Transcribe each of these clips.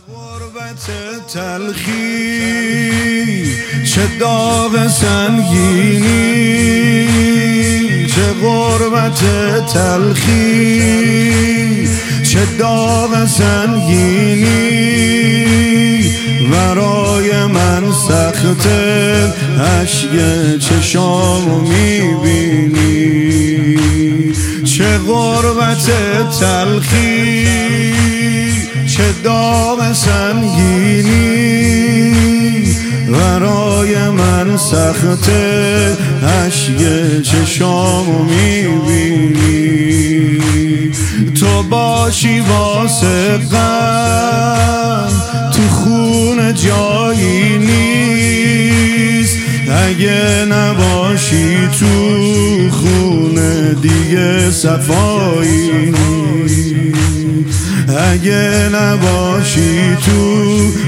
غربت تلخی چه داغ سنگینی، چه غربت تلخی چه داغ سنگینی، برای من سخت اشک چشامو میبینی. چه غربت تلخی چه داغ سنگینی، برای من سخت اشک چشامو میبینی. تو باشی واسه غم تو خون جایی نیست، اگه نباشی تو خون دیگه صفایی نیست، اگه نباشی تو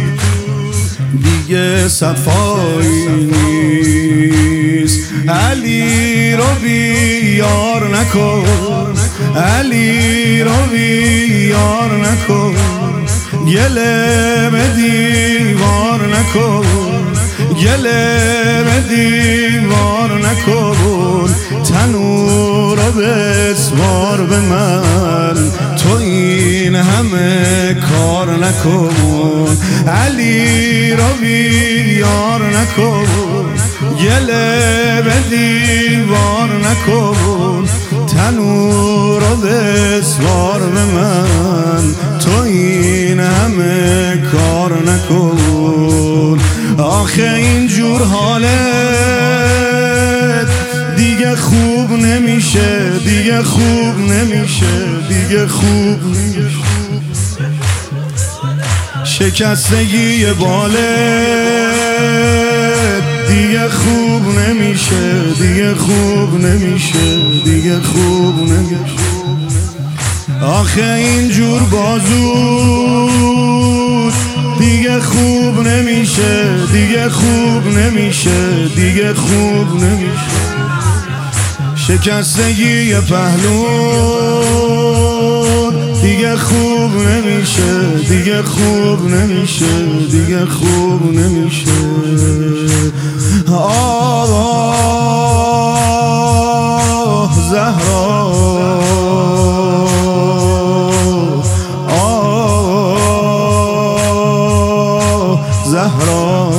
دیگه صفایی نیست. علی رو بیار نکن، علی رو بیار نکن، گله به دیوار نکن، گله به دیوار نکن، تنور رو بسوار به من، تو این همه کار نکن. علی رو بیار نکن، گله به دیوار نکن، تنور رو بسوار به من، تو این همه کار نکن. آخه اینجور حالت دیگه خوب نمیشه، دیگه خوب نمیشه، دیگه خوب نمیشه. شکستگی بالت دیگه خوب نمیشه، دیگه خوب نمیشه، دیگه خوب نمیشه. آخه اینجور بازوت دیگه خوب نمیشه، دیگه خوب نمیشه، دیگه خوب نمیشه. شکستگی پهلوت دیگه خوب نمیشه، دیگه خوب نمیشه، دیگه خوب نمیشه. آه زهرا، آه زهرا،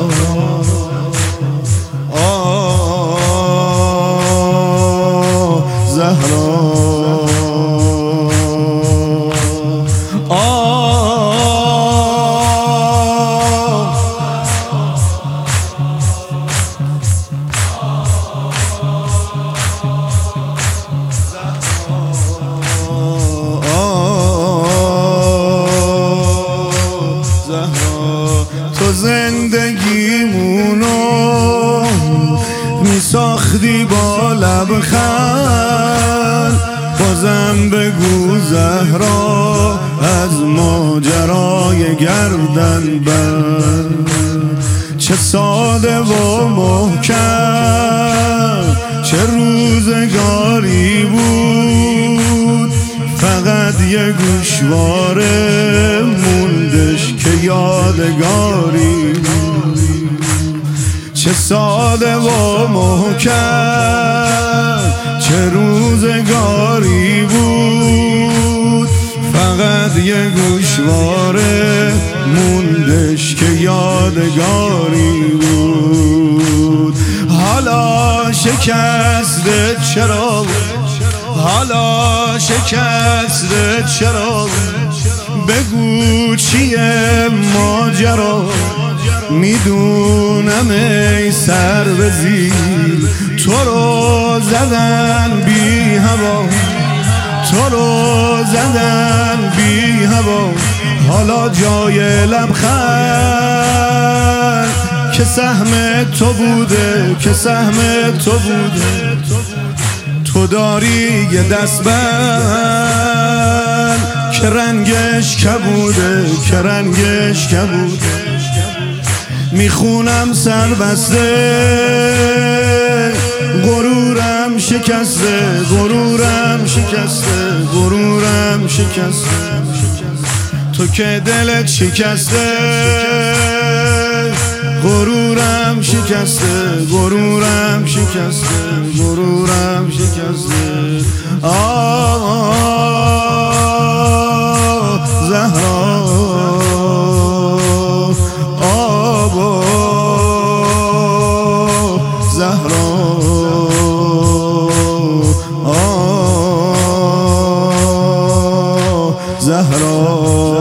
آه زهرا، تو زندگیمونو میساختی با لبخند، بازم بگو زهرا از ماجرای گردن بند. چه ساده و محکم چه روزگاری بود، فقط یه گوشواره موندش که یادگاری بود. چه ساده و محکم چه روزگاری بود، فقط یه گوشواره موندش که یادگاری بود. حالا شکسته چرا، حالا شکسته چرا، بگو چیه ماجرا. میدونم ای سر به زیر تو رو زدن بی هوا، تو رو زدن بی هوا. حالا جای لبخند که سهم تو بوده، که سهم تو بوده. تو داری یه دستبند که رنگش کبوده، که رنگش کبوده. میخونم سر بسته، غرورم شکسته، غرورم شکسته، غرورم شکسته. تو که دلت شکسته، غرورم شکسته، غرورم شکسته، غرورم شکسته. زهرا زهرا زهرا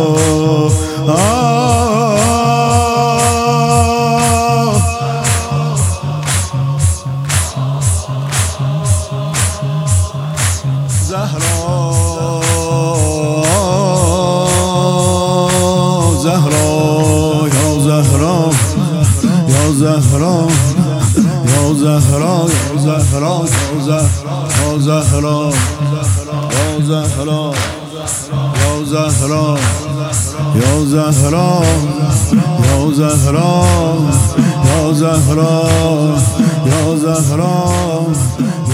زهرا یا زهرا یا زهرا یا زهرا یا زهرا یا زهرا یا زهرا یا زهرا یا زهرا یا زهرا